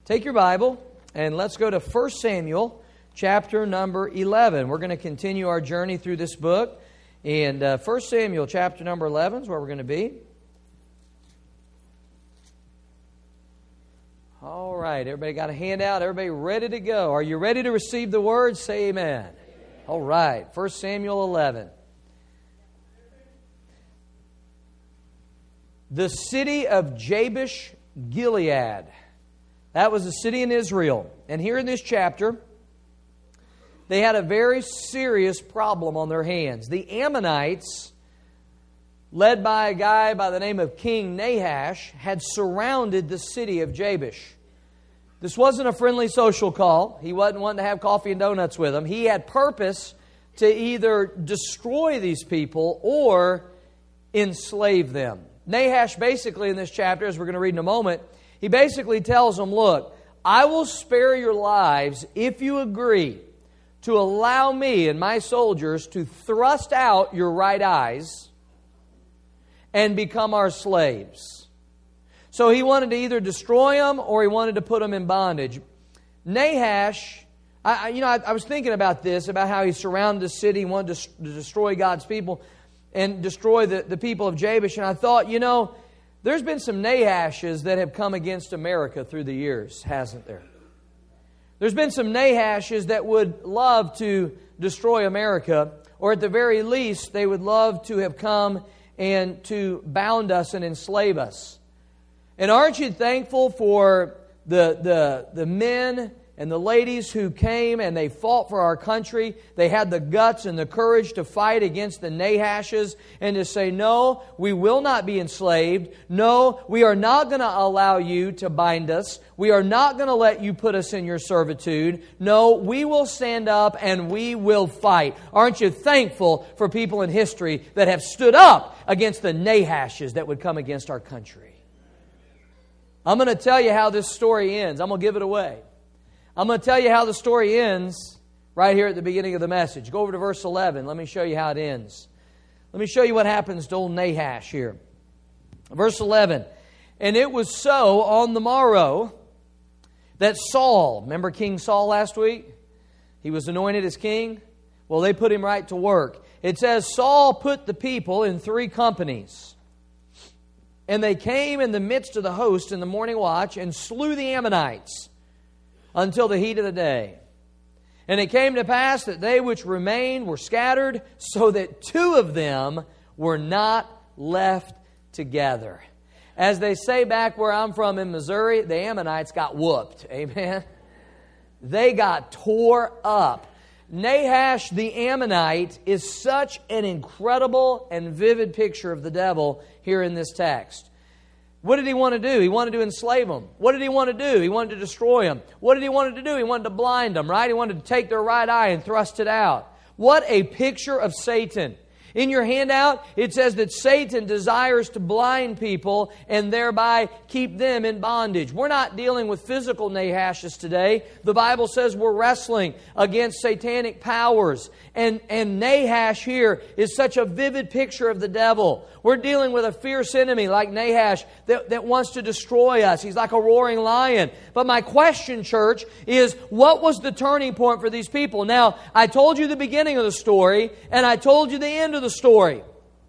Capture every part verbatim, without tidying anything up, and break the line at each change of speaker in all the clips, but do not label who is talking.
Take your Bible and let's go to First Samuel chapter number eleven. We're going to continue our journey through this book. And uh, First Samuel chapter number eleven is where we're going to be. All right, everybody got a handout? Everybody ready to go? Are you ready to receive the word? Say amen. Amen. All right, First Samuel eleven. The city of Jabesh Gilead. That was a city in Israel. And here in this chapter, they had a very serious problem on their hands. The Ammonites, led by a guy by the name of King Nahash, had surrounded the city of Jabesh. This wasn't a friendly social call. He wasn't wanting to have coffee and donuts with them. He had purpose to either destroy these people or enslave them. Nahash basically in this chapter, as we're going to read in a moment, he basically tells them, look, I will spare your lives if you agree to allow me and my soldiers to thrust out your right eyes and become our slaves. So he wanted to either destroy them or he wanted to put them in bondage. Nahash, I, you know, I, I was thinking about this, about how he surrounded the city, wanted to, to destroy God's people and destroy the, the people of Jabesh. And I thought, you know, there's been some Nahashes that have come against America through the years, hasn't there? There's been some Nahashes that would love to destroy America, or at the very least, they would love to have come and to bound us and enslave us. And aren't you thankful for the, the, the men and the ladies who came and they fought for our country? They had the guts and the courage to fight against the Nahashes and to say, no, we will not be enslaved. No, we are not going to allow you to bind us. We are not going to let you put us in your servitude. No, we will stand up and we will fight. Aren't you thankful for people in history that have stood up against the Nahashes that would come against our country? I'm going to tell you how this story ends. I'm going to give it away. I'm going to tell you how the story ends right here at the beginning of the message. Go over to verse eleven. Let me show you how it ends. Let me show you what happens to old Nahash here. Verse eleven. And it was so on the morrow that Saul, remember King Saul last week? He was anointed as king. Well, they put him right to work. It says, Saul put the people in three companies. And they came in the midst of the host in the morning watch and slew the Ammonites until the heat of the day. And it came to pass that they which remained were scattered, so that two of them were not left together. As they say back where I'm from in Missouri, the Ammonites got whooped. Amen? They got tore up. Nahash the Ammonite is such an incredible and vivid picture of the devil here in this text. What did he want to do? He wanted to enslave them. What did he want to do? He wanted to destroy them. What did he want to do? He wanted to blind them, right? He wanted to take their right eye and thrust it out. What a picture of Satan. In your handout, it says that Satan desires to blind people and thereby keep them in bondage. We're not dealing with physical Nahashes today. The Bible says we're wrestling against satanic powers. And, and Nahash here is such a vivid picture of the devil. We're dealing with a fierce enemy like Nahash that, that wants to destroy us. He's like a roaring lion. But my question, church, is what was the turning point for these people? Now, I told you the beginning of the story, and I told you the end of the story.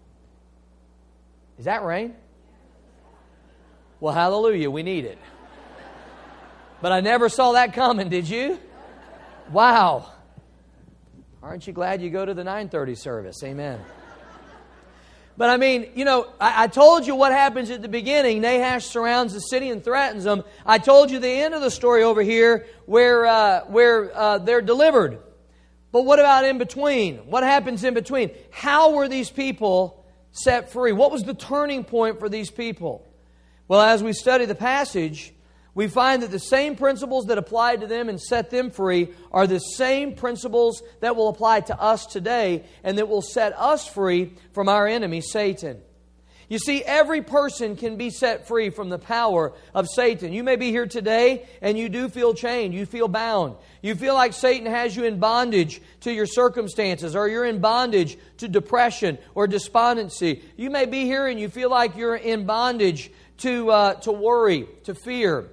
Is that rain? Well, hallelujah, we need it. But I never saw that coming, did you? Wow. Aren't you glad you go to the nine thirty service? Amen. But I mean, you know, I, I told you what happens at the beginning. Nahash surrounds the city and threatens them. I told you the end of the story over here where, uh, where uh, they're delivered. But what about in between? What happens in between? How were these people set free? What was the turning point for these people? Well, as we study the passage, we find that the same principles that applied to them and set them free are the same principles that will apply to us today and that will set us free from our enemy, Satan. You see, every person can be set free from the power of Satan. You may be here today and you do feel chained. You feel bound. You feel like Satan has you in bondage to your circumstances, or you're in bondage to depression or despondency. You may be here and you feel like you're in bondage to, uh, to worry, to fear.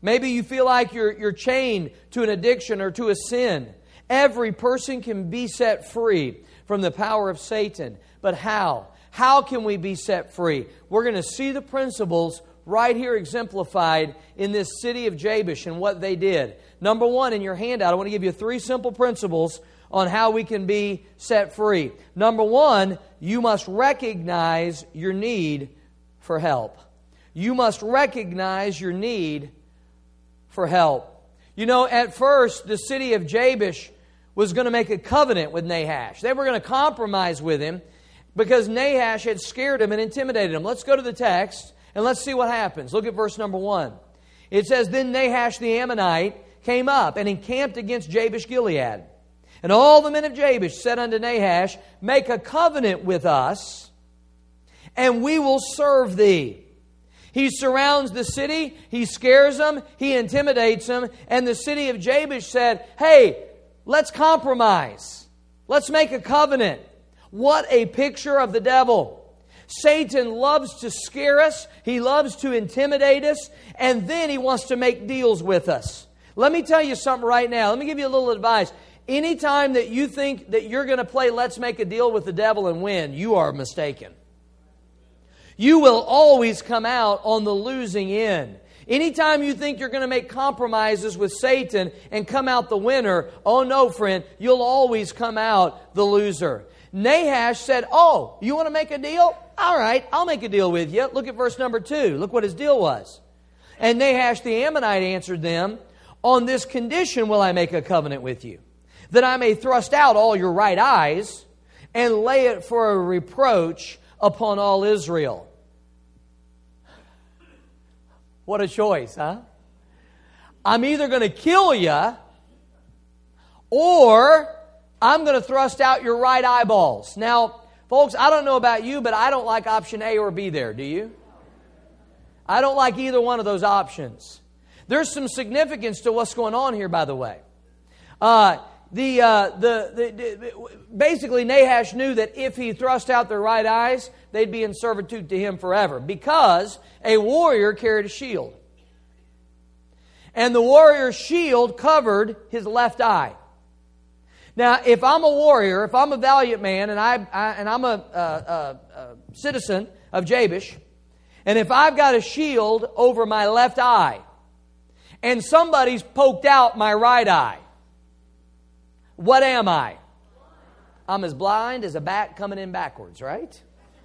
Maybe you feel like you're, you're chained to an addiction or to a sin. Every person can be set free from the power of Satan. But how? How can we be set free? We're going to see the principles right here exemplified in this city of Jabesh and what they did. Number one, in your handout, I want to give you three simple principles on how we can be set free. Number one, you must recognize your need for help. You must recognize your need for help. You know, at first, the city of Jabesh was going to make a covenant with Nahash. They were going to compromise with him because Nahash had scared him and intimidated him. Let's go to the text and let's see what happens. Look at verse number one. It says, Then Nahash the Ammonite came up and encamped against Jabesh Gilead. And all the men of Jabesh said unto Nahash, Make a covenant with us, and we will serve thee. He surrounds the city, he scares them, he intimidates them, and the city of Jabesh said, Hey, let's compromise. Let's make a covenant. What a picture of the devil. Satan loves to scare us. He loves to intimidate us. And then he wants to make deals with us. Let me tell you something right now. Let me give you a little advice. Anytime that you think that you're going to play let's make a deal with the devil and win, you are mistaken. You will always come out on the losing end. Anytime you think you're going to make compromises with Satan and come out the winner, oh no, friend, you'll always come out the loser. Nahash said, Oh, you want to make a deal? All right, I'll make a deal with you. Look at verse number two. Look what his deal was. And Nahash the Ammonite answered them, On this condition will I make a covenant with you, that I may thrust out all your right eyes and lay it for a reproach upon all Israel. What a choice, huh? I'm either going to kill you or I'm going to thrust out your right eyeballs. Now, folks, I don't know about you, but I don't like option A or B there. Do you? I don't like either one of those options. There's some significance to what's going on here, by the way. Uh, the, uh, the, the, the basically, Nahash knew that if he thrust out their right eyes, they'd be in servitude to him forever, because a warrior carried a shield. And the warrior's shield covered his left eye. Now, if I'm a warrior, if I'm a valiant man, and, I, I, and I'm a, a, a, a citizen of Jabesh, and if I've got a shield over my left eye, and somebody's poked out my right eye, what am I? I'm as blind as a bat coming in backwards, right?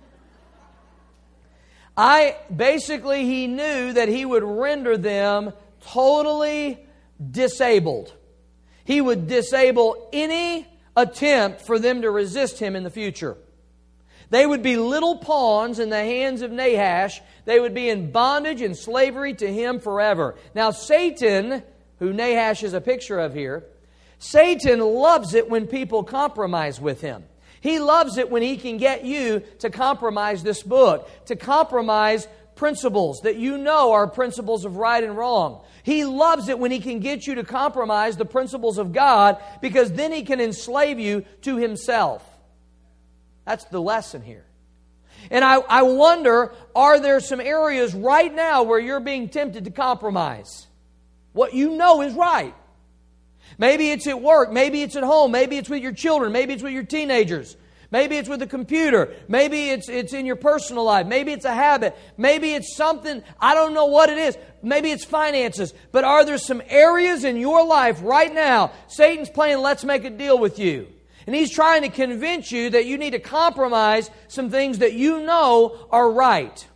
I basically, he knew that he would render them totally disabled. He would disable any attempt for them to resist him in the future. They would be little pawns in the hands of Nahash. They would be in bondage and slavery to him forever. Now, Satan, who Nahash is a picture of here, Satan loves it when people compromise with him. He loves it when he can get you to compromise this book, to compromise principles that you know are principles of right and wrong. He loves it when he can get you to compromise the principles of God, because then he can enslave you to himself. That's the lesson here. And I, I wonder, are there some areas right now where you're being tempted to compromise what you know is right? Maybe it's at work. Maybe it's at home. Maybe it's with your children. Maybe it's with your teenagers. Maybe it's with the computer. Maybe it's it's in your personal life. Maybe it's a habit. Maybe it's something, I don't know what it is. Maybe it's finances. But are there some areas in your life right now, Satan's playing let's make a deal with you. And he's trying to convince you that you need to compromise some things that you know are right.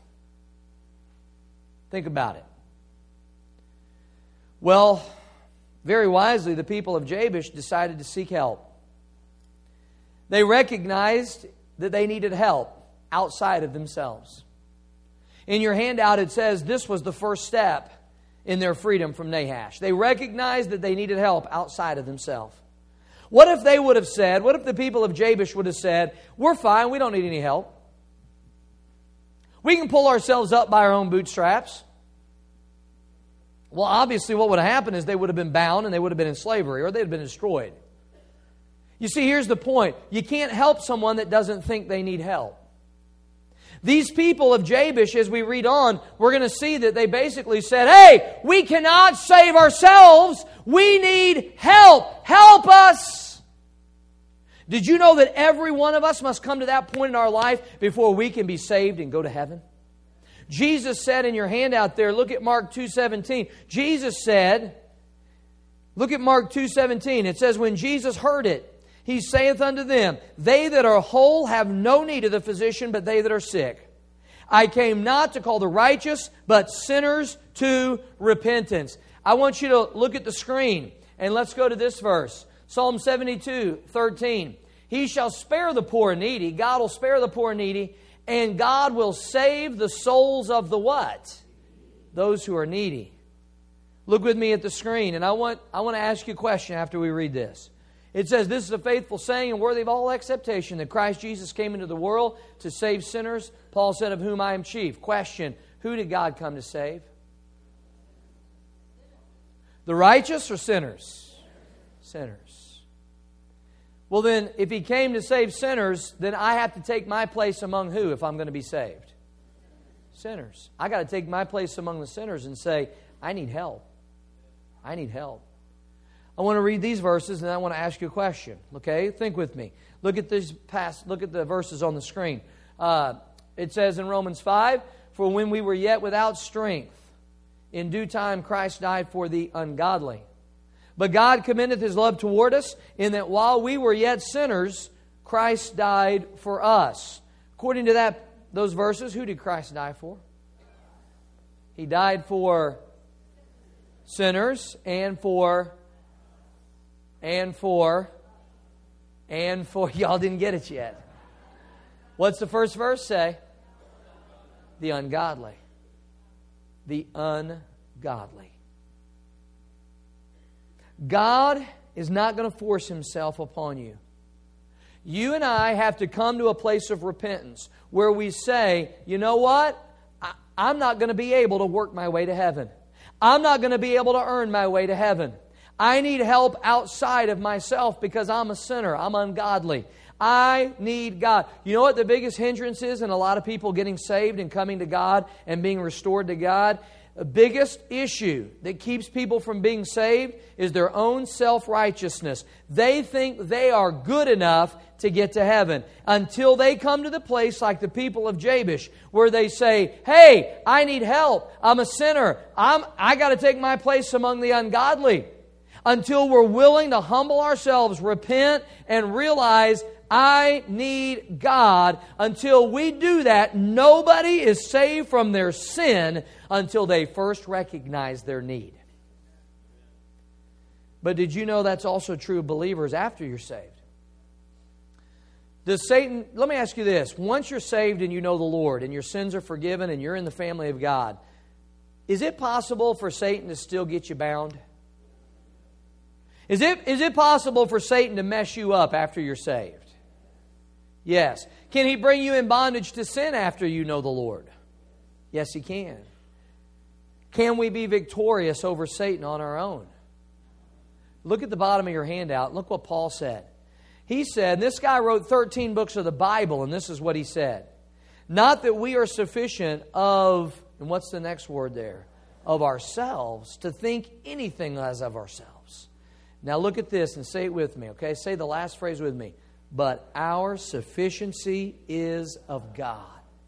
Think about it. Well, very wisely, the people of Jabesh decided to seek help. They recognized that they needed help outside of themselves. In your handout, it says this was the first step in their freedom from Nahash. They recognized that they needed help outside of themselves. What if they would have said, what if the people of Jabesh would have said, we're fine, we don't need any help. We can pull ourselves up by our own bootstraps. Well, obviously what would have happened is they would have been bound and they would have been in slavery, or they'd have been destroyed. You see, here's the point. You can't help someone that doesn't think they need help. These people of Jabesh, as we read on, we're going to see that they basically said, hey, we cannot save ourselves. We need help. Help us. Did you know that every one of us must come to that point in our life before we can be saved and go to heaven? Jesus said in your handout there, look at Mark two seventeen. Jesus said, look at Mark two seventeen. It says, when Jesus heard it, He saith unto them, they that are whole have no need of the physician, but they that are sick. I came not to call the righteous, but sinners to repentance. I want you to look at the screen, and let's go to this verse. Psalm seventy-two, thirteen. He shall spare the poor and needy. God will spare the poor and needy, and God will save the souls of the what? Those who are needy. Look with me at the screen, and I want, I want to ask you a question after we read this. It says, this is a faithful saying and worthy of all acceptation, that Christ Jesus came into the world to save sinners. Paul said, of whom I am chief. Question, who did God come to save? The righteous or sinners? Sinners. Well then, if He came to save sinners, then I have to take my place among who if I'm going to be saved? Sinners. I got to take my place among the sinners and say, I need help. I need help. I want to read these verses and I want to ask you a question. Okay, think with me. Look at these past. Look at the verses on the screen. Uh, it says in Romans five, for when we were yet without strength, in due time Christ died for the ungodly. But God commendeth His love toward us, in that while we were yet sinners, Christ died for us. According to that, those verses, who did Christ die for? He died for sinners and for And for, and for, y'all didn't get it yet. What's the first verse say? The ungodly. The ungodly. God is not going to force Himself upon you. You and I have to come to a place of repentance where we say, you know what? I, I'm not going to be able to work my way to heaven. I'm not going to be able to earn my way to heaven. I need help outside of myself because I'm a sinner. I'm ungodly. I need God. You know what the biggest hindrance is in a lot of people getting saved and coming to God and being restored to God? The biggest issue that keeps people from being saved is their own self-righteousness. They think they are good enough to get to heaven until they come to the place like the people of Jabesh where they say, hey, I need help. I'm a sinner. I'm, I got to take my place among the ungodly. Until we're willing to humble ourselves, repent, and realize I need God. Until we do that, nobody is saved from their sin until they first recognize their need. But did you know that's also true of believers after you're saved? Does Satan, let me ask you this. Once you're saved and you know the Lord and your sins are forgiven and you're in the family of God, is it possible for Satan to still get you bound? Is it, is it possible for Satan to mess you up after you're saved? Yes. Can he bring you in bondage to sin after you know the Lord? Yes, he can. Can we be victorious over Satan on our own? Look at the bottom of your handout. Look what Paul said. He said, this guy wrote thirteen books of the Bible, and this is what he said. Not that we are sufficient of, and what's the next word there? Of ourselves, to think anything as of ourselves. Now look at this and say it with me, okay? Say the last phrase with me. But our sufficiency is of God.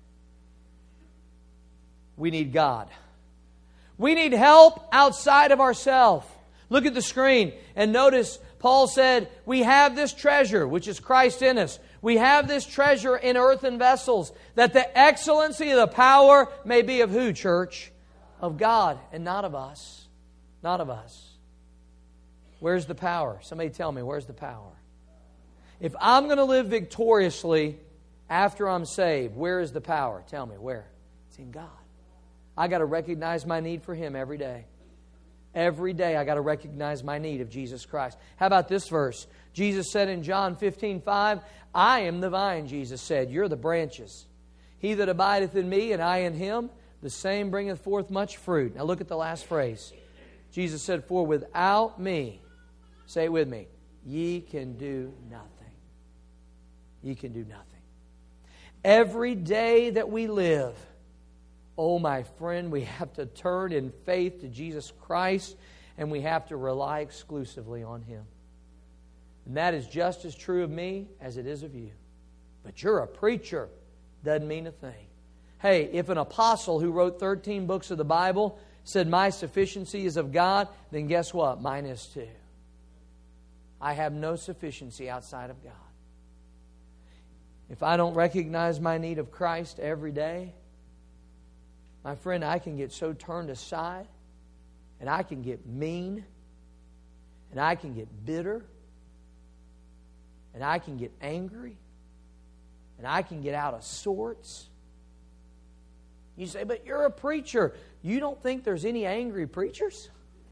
We need God. We need help outside of ourselves. Look at the screen and notice Paul said, we have this treasure, which is Christ in us. We have this treasure in earthen vessels, that the excellency of the power may be of who, church? Of God and not of us. Not of us. Where's the power? Somebody tell me, where's the power? If I'm going to live victoriously after I'm saved, where is the power? Tell me, where? It's in God. I got to recognize my need for Him every day. Every day I got to recognize my need of Jesus Christ. How about this verse? Jesus said in John fifteen five, I am the vine, Jesus said. You're the branches. He that abideth in me and I in him, the same bringeth forth much fruit. Now look at the last phrase. Jesus said, for without me, say it with me, ye can do nothing. Ye can do nothing. Every day that we live, oh my friend, we have to turn in faith to Jesus Christ, and we have to rely exclusively on Him. And that is just as true of me as it is of you. But you're a preacher. Doesn't mean a thing. Hey, if an apostle who wrote thirteen books of the Bible said, my sufficiency is of God, then guess what? Mine is too. I have no sufficiency outside of God. If I don't recognize my need of Christ every day, my friend, I can get so turned aside, and I can get mean, and I can get bitter, and I can get angry, and I can get out of sorts. You say, but you're a preacher. You don't think there's any angry preachers?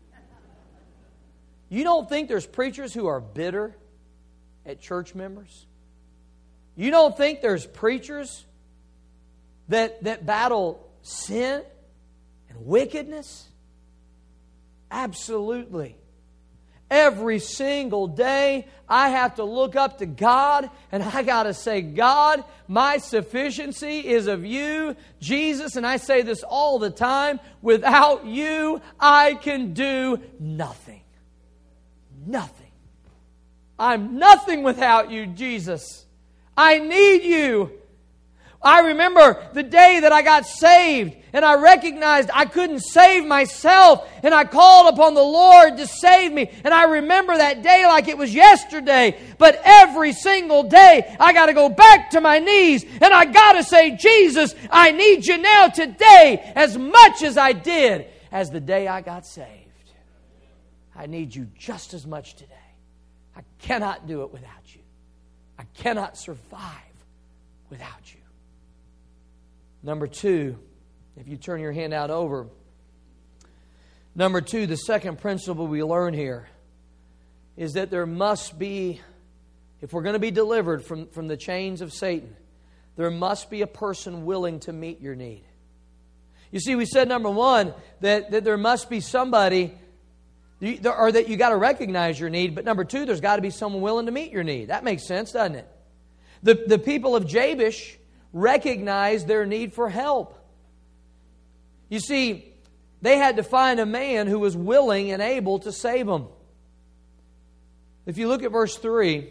You don't think there's preachers who are bitter at church members? You don't think there's preachers that, that battle sin and wickedness? Absolutely. Every single day, I have to look up to God, and I got to say, God, my sufficiency is of you, Jesus. And I say this all the time, without you, I can do nothing. Nothing. I'm nothing without you, Jesus. I need you. I remember the day that I got saved, and I recognized I couldn't save myself, and I called upon the Lord to save me. And I remember that day like it was yesterday. But every single day, I got to go back to my knees, and I got to say, Jesus, I need you now today as much as I did as the day I got saved. I need you just as much today. I cannot do it without you. I cannot survive without you. Number two, if you turn your hand out over. Number two, the second principle we learn here is that there must be, if we're going to be delivered from, from the chains of Satan, there must be a person willing to meet your need. You see, we said, number one, that, that there must be somebody, or that you got to recognize your need, but number two, there's got to be someone willing to meet your need. That makes sense, doesn't it? The, the people of Jabesh recognized their need for help. You see, they had to find a man who was willing and able to save them. If you look at verse three,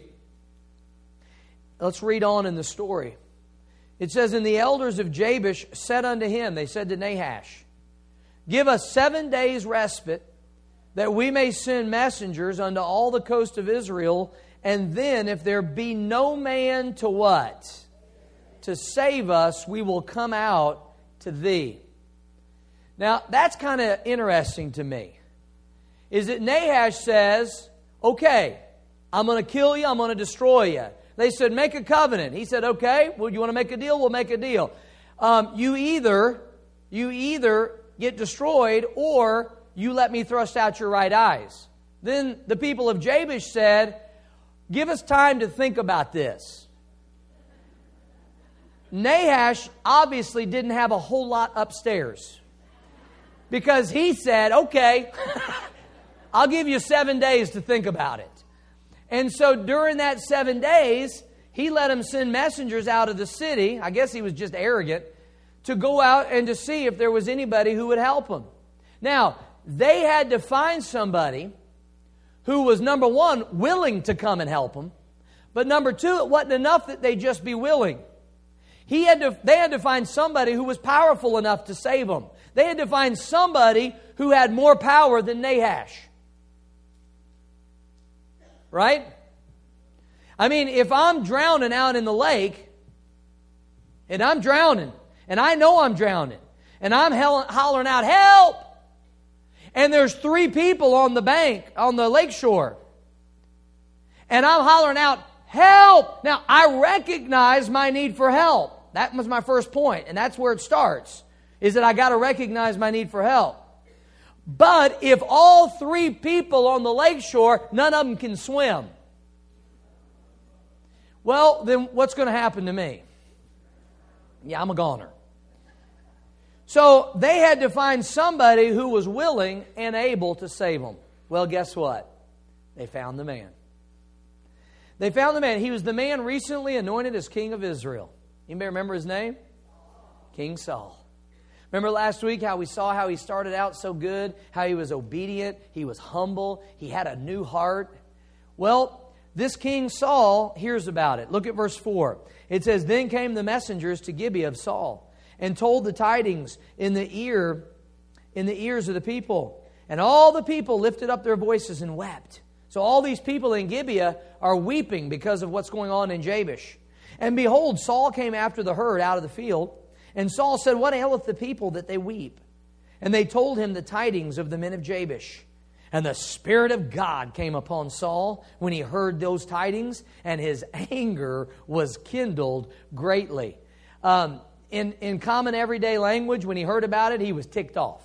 let's read on in the story. It says, and the elders of Jabesh said unto him, they said to Nahash, give us seven days respite, that we may send messengers unto all the coast of Israel, and then if there be no man to what? To save us, we will come out to thee. Now, that's kind of interesting to me. Is that Nahash says, okay, I'm going to kill you, I'm going to destroy you. They said, make a covenant. He said, okay, well, you want to make a deal? We'll make a deal. Um, you either, you either get destroyed or you let me thrust out your right eyes. Then the people of Jabesh said, give us time to think about this. Nahash obviously didn't have a whole lot upstairs, because he said, okay, I'll give you seven days to think about it. And so during that seven days, he let him send messengers out of the city. I guess he was just arrogant, to go out and to see if there was anybody who would help him. Now, they had to find somebody who was, number one, willing to come and help them. But number two, it wasn't enough that they just be willing. He had to, they had to find somebody who was powerful enough to save them. They had to find somebody who had more power than Nahash. Right? I mean, if I'm drowning out in the lake, and I'm drowning, and I know I'm drowning, and I'm hollering out, help! And there's three people on the bank, on the lake shore, and I'm hollering out, help! Now, I recognize my need for help. That was my first point, and that's where it starts, is that I got to recognize my need for help. But if all three people on the lake shore, none of them can swim, well, then what's going to happen to me? Yeah, I'm a goner. So they had to find somebody who was willing and able to save them. Well, guess what? They found the man. They found the man. He was the man recently anointed as king of Israel. Anybody remember his name? King Saul. Remember last week how we saw how he started out so good, how he was obedient, he was humble, he had a new heart. Well, this King Saul hears about it. Look at verse four. It says, "Then came the messengers to Gibeah of Saul, and told the tidings in the ear, in the ears of the people. And all the people lifted up their voices and wept." So all these people in Gibeah are weeping because of what's going on in Jabesh. "And behold, Saul came after the herd out of the field. And Saul said, What aileth the people that they weep? And they told him the tidings of the men of Jabesh. And the Spirit of God came upon Saul when he heard those tidings, and his anger was kindled greatly." Um, in, in common everyday language, when he heard about it, he was ticked off.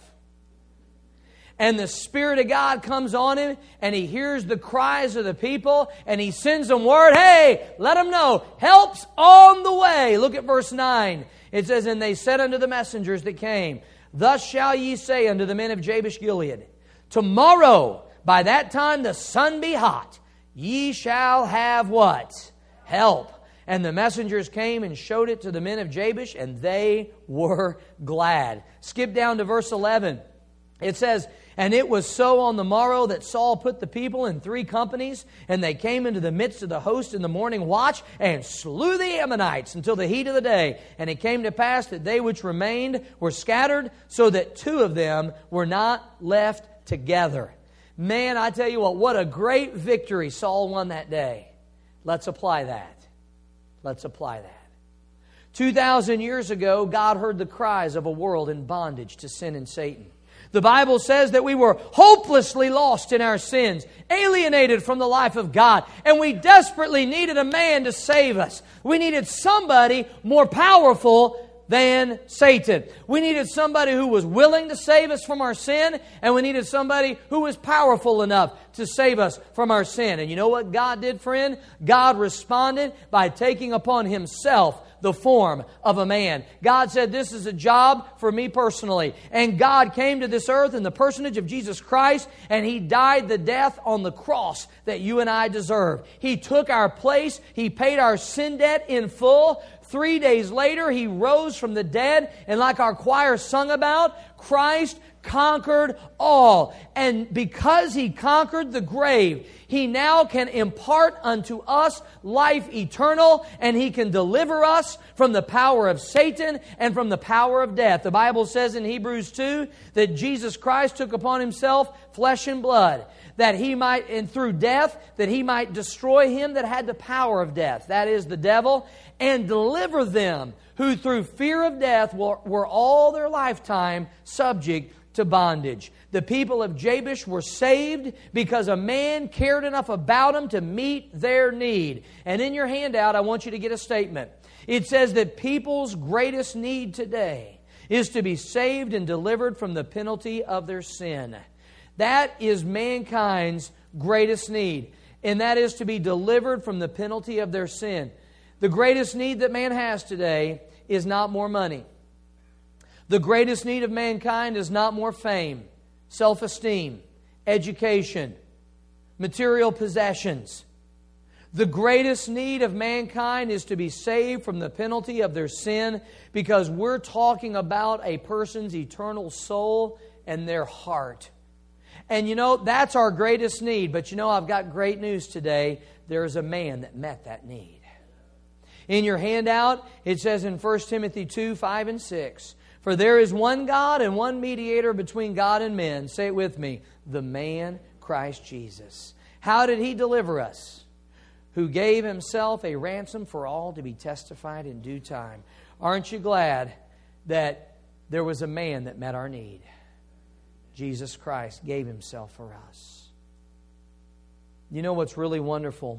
And the Spirit of God comes on him, and he hears the cries of the people, and he sends them word, "Hey, let them know, help's on the way." Look at verse nine. It says, "And they said unto the messengers that came, Thus shall ye say unto the men of Jabesh Gilead, Tomorrow, by that time the sun be hot, ye shall have" what? "Help." And the messengers came and showed it to the men of Jabesh, and they were glad. Skip down to verse eleven. It says, "And it was so on the morrow that Saul put the people in three companies, and they came into the midst of the host in the morning watch, and slew the Ammonites until the heat of the day. And it came to pass that they which remained were scattered, so that two of them were not left together." Man, I tell you what, what a great victory Saul won that day. Let's apply that. Let's apply that. Two thousand years ago, God heard the cries of a world in bondage to sin and Satan. The Bible says that we were hopelessly lost in our sins, alienated from the life of God, and we desperately needed a man to save us. We needed somebody more powerful than Satan. We needed somebody who was willing to save us from our sin, and we needed somebody who was powerful enough to save us from our sin. And you know what God did, friend? God responded by taking upon Himself the form of a man. God said, "This is a job for me personally." And God came to this earth in the personage of Jesus Christ, and He died the death on the cross that you and I deserve. He took our place. He paid our sin debt in full. Three days later, He rose from the dead, and like our choir sung about, Christ conquered all. And because He conquered the grave, He now can impart unto us life eternal, and He can deliver us from the power of Satan and from the power of death. The Bible says in Hebrews two that Jesus Christ took upon Himself flesh and blood, that He might, and through death, that He might destroy him that had the power of death, that is the devil, and deliver them who through fear of death were, were all their lifetime subject to bondage. The people of Jabesh were saved because a man cared enough about them to meet their need. And in your handout, I want you to get a statement. It says that people's greatest need today is to be saved and delivered from the penalty of their sin. That is mankind's greatest need, and that is to be delivered from the penalty of their sin. The greatest need that man has today is not more money. The greatest need of mankind is not more fame, self-esteem, education, material possessions. The greatest need of mankind is to be saved from the penalty of their sin, because we're talking about a person's eternal soul and their heart. And you know, that's our greatest need. But you know, I've got great news today. There is a man that met that need. In your handout, it says in First Timothy two, five and six, "For there is one God and one mediator between God and men." Say it with me. "The man, Christ Jesus." How did He deliver us? "Who gave Himself a ransom for all, to be testified in due time." Aren't you glad that there was a man that met our need? Jesus Christ gave Himself for us. You know what's really wonderful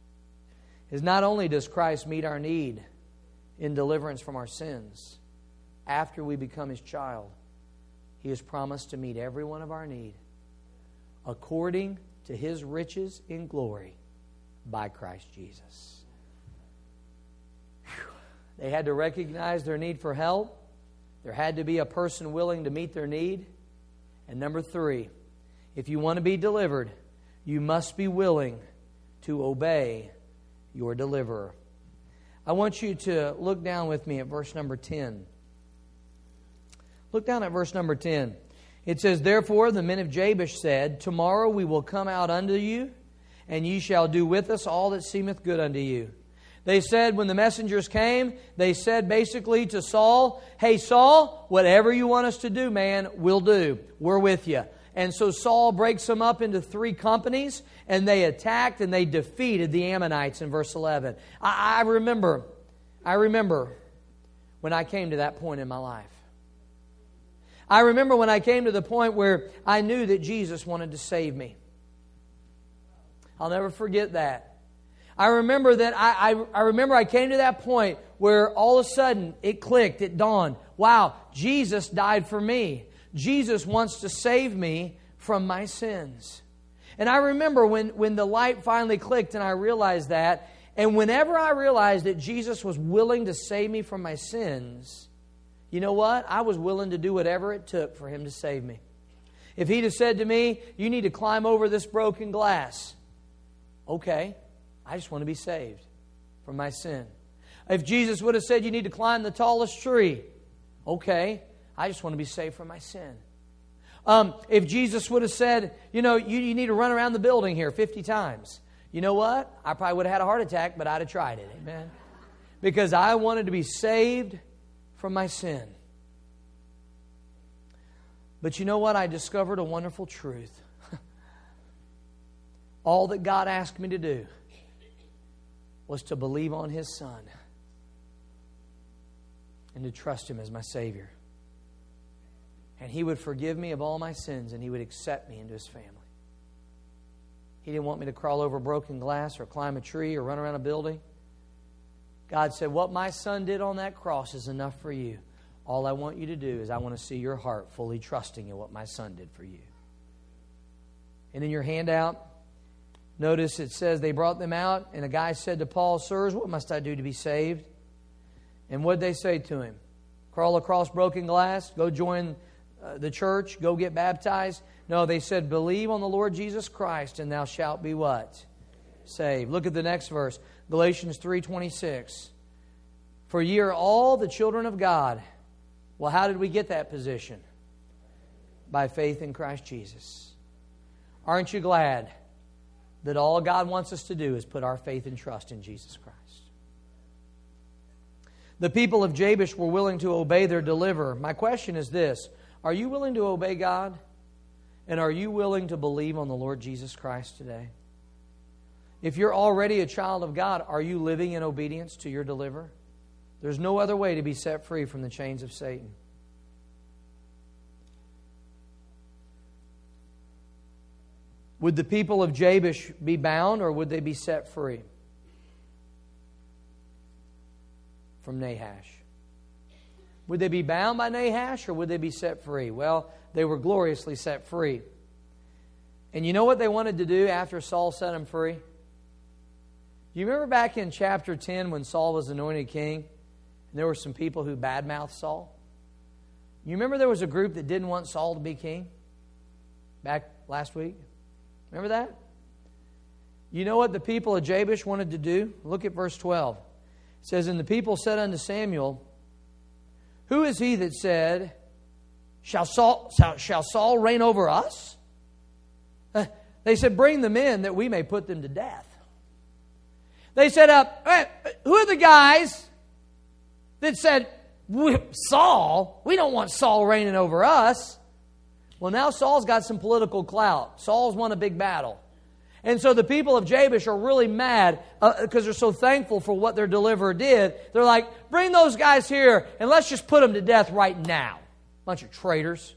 is not only does Christ meet our need in deliverance from our sins, after we become His child, He has promised to meet every one of our need according to His riches in glory by Christ Jesus. Whew. They had to recognize their need for help. There had to be a person willing to meet their need. And number three, if you want to be delivered, you must be willing to obey your deliverer. I want you to look down with me at verse number ten. Look down at verse number ten. It says, Therefore the men of Jabesh said, Tomorrow we will come out unto you, and ye shall do with us all that seemeth good unto you. They said, when the messengers came, they said basically to Saul, Hey Saul, whatever you want us to do, man, we'll do. We're with you. And so Saul breaks them up into three companies, and they attacked and they defeated the Ammonites in verse eleven. I, I remember, I remember when I came to that point in my life. I remember when I came to the point where I knew that Jesus wanted to save me. I'll never forget that. I remember that I, I, I remember I came to that point where all of a sudden it clicked, it dawned. Wow, Jesus died for me. Jesus wants to save me from my sins. And I remember when, when the light finally clicked and I realized that. And whenever I realized that Jesus was willing to save me from my sins, you know what? I was willing to do whatever it took for Him to save me. If He'd have said to me, you need to climb over this broken glass. Okay, I just want to be saved from my sin. If Jesus would have said you need to climb the tallest tree. Okay, I just want to be saved from my sin. Um, if Jesus would have said, you know, you, you need to run around the building here fifty times. You know what? I probably would have had a heart attack, but I'd have tried it. Amen. Because I wanted to be saved from my sin. But you know what? I discovered a wonderful truth. All that God asked me to do was to believe on His Son and to trust Him as my Savior. And He would forgive me of all my sins and He would accept me into His family. He didn't want me to crawl over broken glass or climb a tree or run around a building. God said, what my Son did on that cross is enough for you. All I want you to do is I want to see your heart fully trusting in what my Son did for you. And in your handout, notice it says they brought them out, and a guy said to Paul, Sirs, what must I do to be saved? And what did they say to him? Crawl across broken glass? Go join uh, the church? Go get baptized? No, they said, believe on the Lord Jesus Christ, and thou shalt be what? Saved. Look at the next verse. Galatians three twenty-six. For ye are all the children of God. Well, how did we get that position? By faith in Christ Jesus. Aren't you glad that all God wants us to do is put our faith and trust in Jesus Christ? The people of Jabesh were willing to obey their deliverer. My question is this: are you willing to obey God? And are you willing to believe on the Lord Jesus Christ today? If you're already a child of God, are you living in obedience to your deliverer? There's no other way to be set free from the chains of Satan. Would the people of Jabesh be bound, or would they be set free from Nahash? Would they be bound by Nahash, or would they be set free? Well, they were gloriously set free. And you know what they wanted to do after Saul set them free? You remember back in chapter ten when Saul was anointed king, and there were some people who badmouthed Saul? You remember there was a group that didn't want Saul to be king back last week? Remember that? You know what the people of Jabesh wanted to do? Look at verse twelve. It says, and the people said unto Samuel, who is he that said, Shall Saul, shall, shall Saul reign over us? Uh, they said, bring them in that we may put them to death. They said, uh, who are the guys that said, Saul, we don't want Saul reigning over us? Well, now Saul's got some political clout. Saul's won a big battle. And so the people of Jabesh are really mad because uh, they're so thankful for what their deliverer did. They're like, bring those guys here and let's just put them to death right now. Bunch of traitors.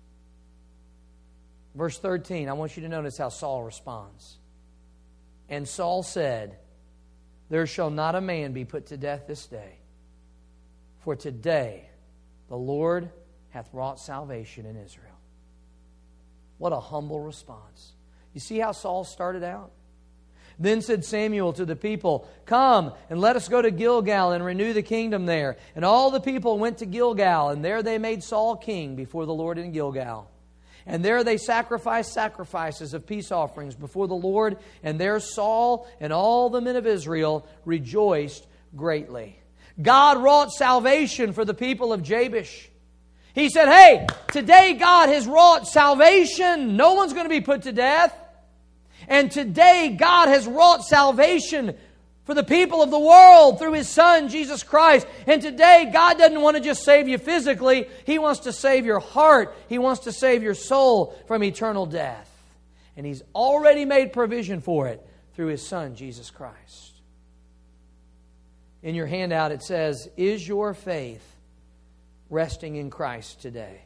Verse thirteen, I want you to notice how Saul responds. And Saul said, there shall not a man be put to death this day, for today the Lord hath wrought salvation in Israel. What a humble response. You see how Saul started out? Then said Samuel to the people, come and let us go to Gilgal and renew the kingdom there. And all the people went to Gilgal, and there they made Saul king before the Lord in Gilgal. And there they sacrificed sacrifices of peace offerings before the Lord. And there Saul and all the men of Israel rejoiced greatly. God wrought salvation for the people of Jabesh. He said, hey, today God has wrought salvation. No one's going to be put to death. And today God has wrought salvation for the people of the world through His Son, Jesus Christ. And today God doesn't want to just save you physically. He wants to save your heart. He wants to save your soul from eternal death. And He's already made provision for it through His Son, Jesus Christ. In your handout it says, is your faith resting in Christ today?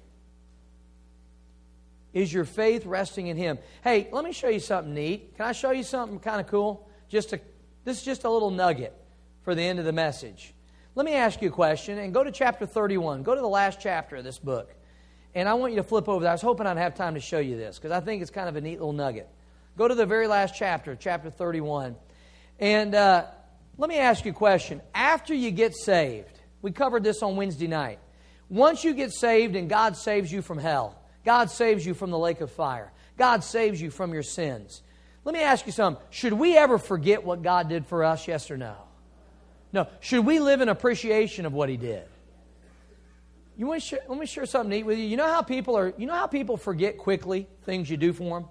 Is your faith resting in Him? Hey, let me show you something neat. Can I show you something kind of cool? Just a, this is just a little nugget for the end of the message. Let me ask you a question and go to chapter thirty-one. Go to the last chapter of this book. And I want you to flip over there. I was hoping I'd have time to show you this because I think it's kind of a neat little nugget. Go to the very last chapter, chapter thirty-one. And uh, let me ask you a question. After you get saved, we covered this on Wednesday night. Once you get saved and God saves you from hell, God saves you from the lake of fire, God saves you from your sins. Let me ask you something. Should we ever forget what God did for us, yes or no? No. Should we live in appreciation of what He did? You want to share, let me share something neat with you. You know how people are. You know how people forget quickly things you do for them.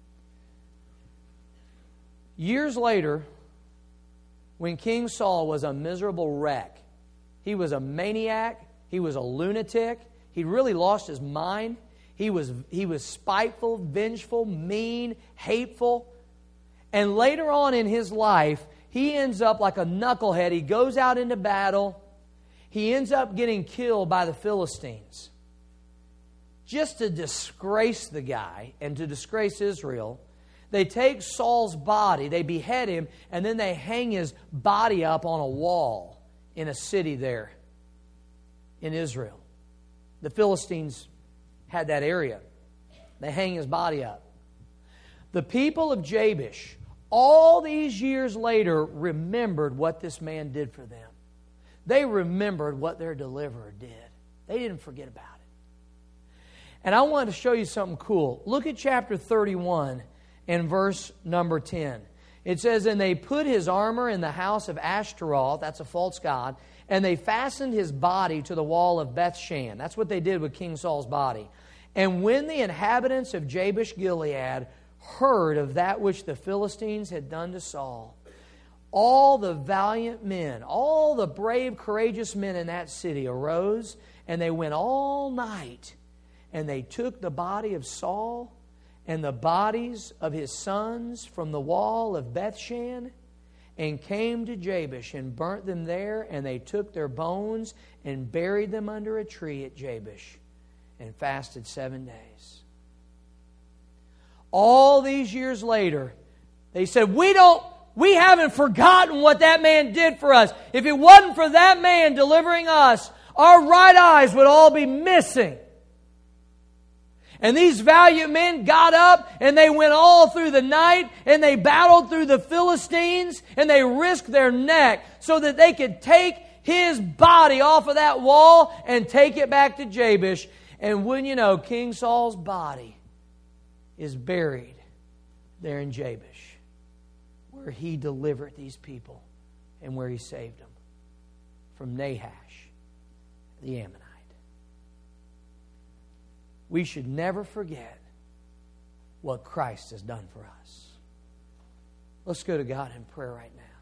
Years later, when King Saul was a miserable wreck, he was a maniac. He was a lunatic. He'd really lost his mind. He was he was spiteful, vengeful, mean, hateful. And later on in his life, he ends up like a knucklehead. He goes out into battle. He ends up getting killed by the Philistines. Just to disgrace the guy and to disgrace Israel, they take Saul's body, they behead him, and then they hang his body up on a wall in a city there in Israel. The Philistines had that area. They hang his body up. The people of Jabesh, all these years later, remembered what this man did for them. They remembered what their deliverer did. They didn't forget about it. And I wanted to show you something cool. Look at chapter thirty-one and verse number ten. It says, and they put his armor in the house of Ashtaroth, that's a false god, and they fastened his body to the wall of Bethshan. That's what they did with King Saul's body. And when the inhabitants of Jabesh Gilead heard of that which the Philistines had done to Saul, all the valiant men, all the brave, courageous men in that city arose, and they went all night, and they took the body of Saul and the bodies of his sons from the wall of Bethshan, and came to Jabesh and burnt them there, and they took their bones and buried them under a tree at Jabesh, and fasted seven days. All these years later, they said, we don't, we haven't forgotten what that man did for us. If it wasn't for that man delivering us, our right eyes would all be missing. And these valiant men got up and they went all through the night and they battled through the Philistines and they risked their neck so that they could take his body off of that wall and take it back to Jabesh. And wouldn't you know, King Saul's body is buried there in Jabesh, where he delivered these people and where he saved them from Nahash, the Ammonite. We should never forget what Christ has done for us. Let's go to God in prayer right now.